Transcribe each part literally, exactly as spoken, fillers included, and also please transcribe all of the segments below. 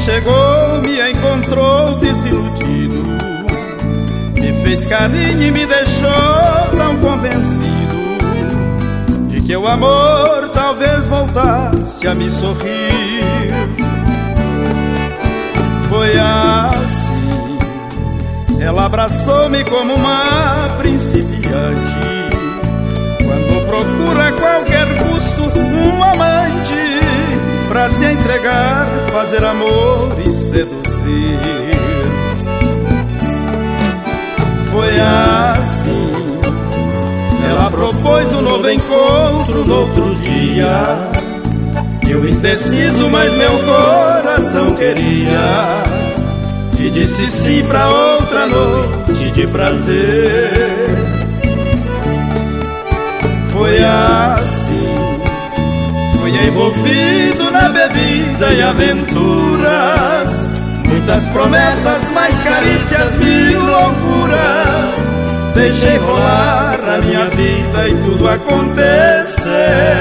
chegou, me encontrou desiludido, me fez carinho e me deixou tão convencido de que o amor talvez voltasse a me sorrir. Foi assim, ela abraçou-me como uma principiante, quando procura a qualquer custo um amante pra se entregar, fazer amor e seduzir. Foi assim, ela propôs um novo encontro no outro dia. Eu indeciso, mas meu coração queria, e disse sim pra outra noite de prazer. Foi assim, fui envolvido na bebida e aventuras, muitas promessas, mais carícias, mil loucuras. Deixei rolar a minha vida e tudo acontecer.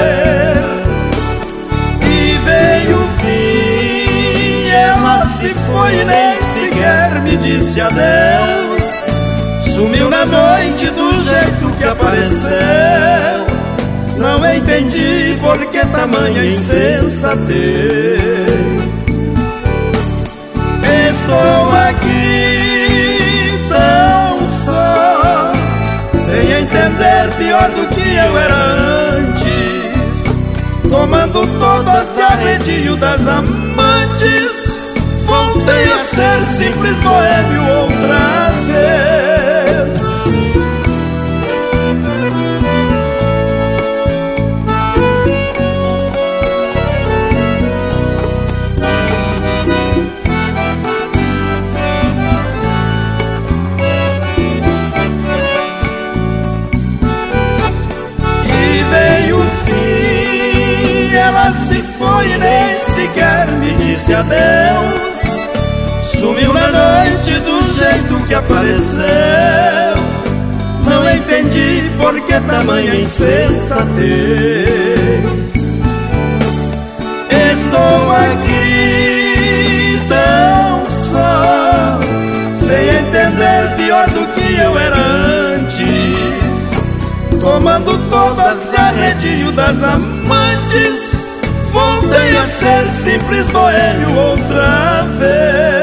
E veio o fim, ela se foi e nem sequer me disse adeus. Sumiu na noite do jeito que apareceu. Não entendi por que tamanha insensatez. Estou aqui tão só, sem entender, pior do que eu era antes, tomando todas de arredio das amantes. Voltei a ser simples boêmio outra vez. Ela se foi e nem sequer me disse adeus. Sumiu na noite do jeito que apareceu. Não entendi por que tamanha insensatez. Estou aqui tão só, sem entender, pior do que eu era antes, tomando todas arredio das amantes. Voltei a ser simples boêmio outra vez.